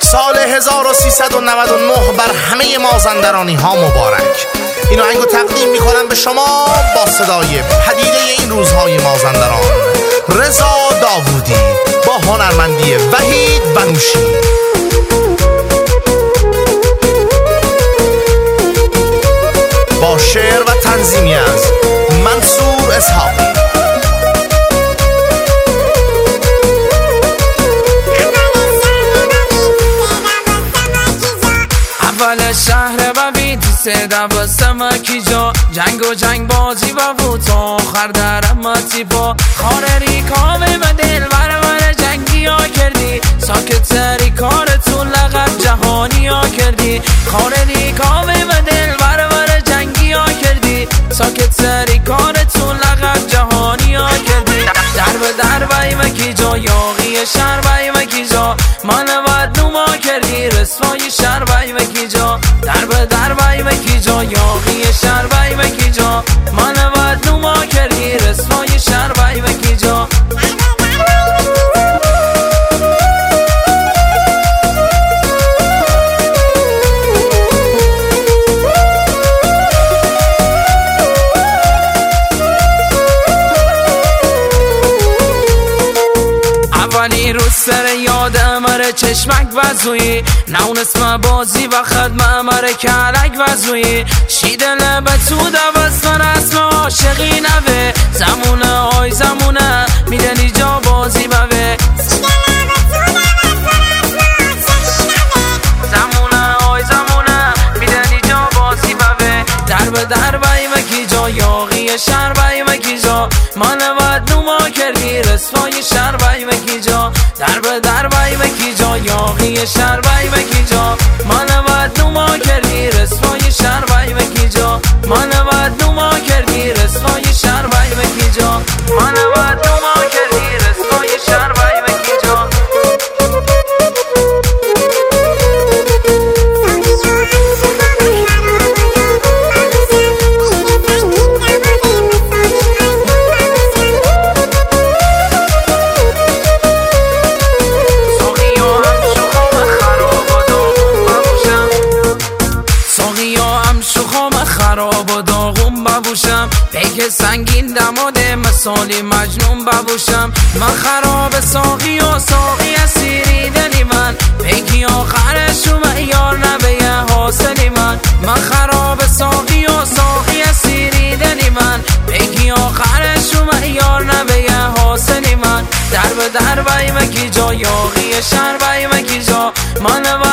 سال 1399 بر همه مازندرانی ها مبارک. این آهنگو تقدیم میکنم به شما با صدای پدیده این روزهای مازندران، رضا داوودی با هنرمندی وحید بنوشی. با شعر و تنظیمی از منصور اسحاقی. اول شهر ببین تو سه دوستم کی جا، جنگ و جنگ بازی و بود آخر درمتی با خاره کامه و دل ور جنگی ها کردی، ساکت سری کارتون لقب جهانی ها کردی. خاره کامه و دل ور جنگی ها کردی، ساکت سری کارتون لقب جهانی ها کردی. در بای مکی جا یاقی شهر بای مکی جا، من ود نما کردی رسوای شهر بای مکی جا. در بای مکی جا یاقی شهر بای مکی جا، من ود نما کردی رسوای شهر بای مکی جا. اولی روز سر یاد امر چشمک وزوی، نون اسم بازی و خدم امر کلک وزوی. شیدل به تو دوستان اسم عاشقی نوه، زمونه آی زمونه میدنی جا بازی بوه. زمونه آی زمونه میدنی جا بازی بوه. در بای مکی جا یاقی شهر بای مکی جا، من ود نما کردی رسوای شهر بای مکی جا. در بای مکی جا یاقی شهر بای مکی جا، من ود نما کردی رسوای شهر بای مکی جا. من ود نما کردی رسوای شهر بای مکی جا، من ود نما کردی رسوای شهر بای مکی جا. خراب و داغون ببوشم، پیک سنگین دماد مثالی مجنون ببوشم. من خراب ساقی و ساقی اسیری دلی من، پیکی آخرش و معیار نبیه حاصلی من. من خراب ساقی و ساقی اسیری دلی من، پیکی آخرش و معیار نبیه حاصلی من. در بای مکی جا یاقی شهر بای مکی جا، من